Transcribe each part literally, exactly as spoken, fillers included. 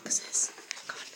boxes. Hang on.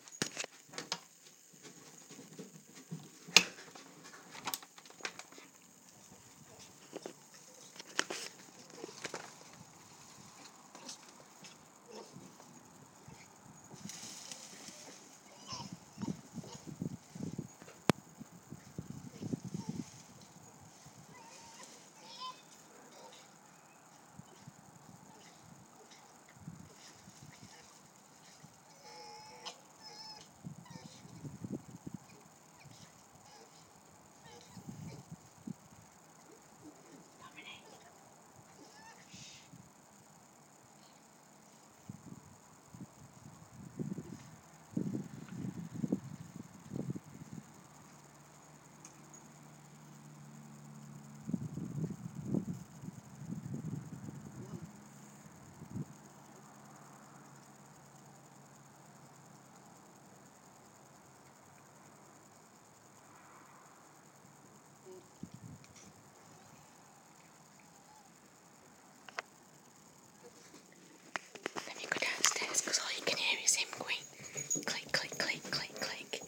Then you go downstairs because all you can hear is him going click, click, click, click, click.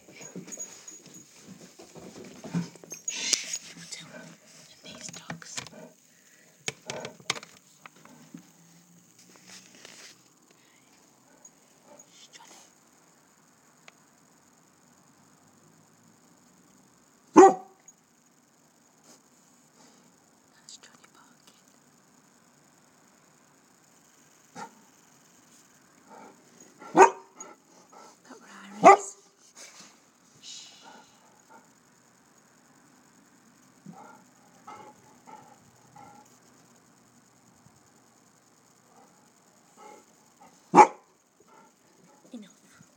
Shh, don't tell them these dogs. Shh, Johnny. That's Johnny barking. That were Iris. Shh. Enough.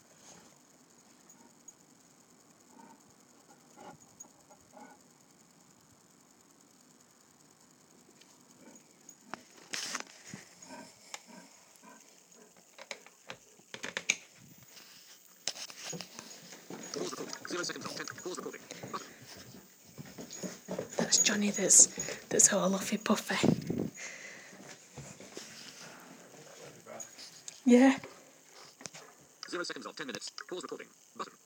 Pause recording. Zero seconds off. Ten. Pause recording. Button. That's Johnny that's, that's all Luffy Puffy. Yeah. Zero seconds off. Ten minutes. Pause recording. Button.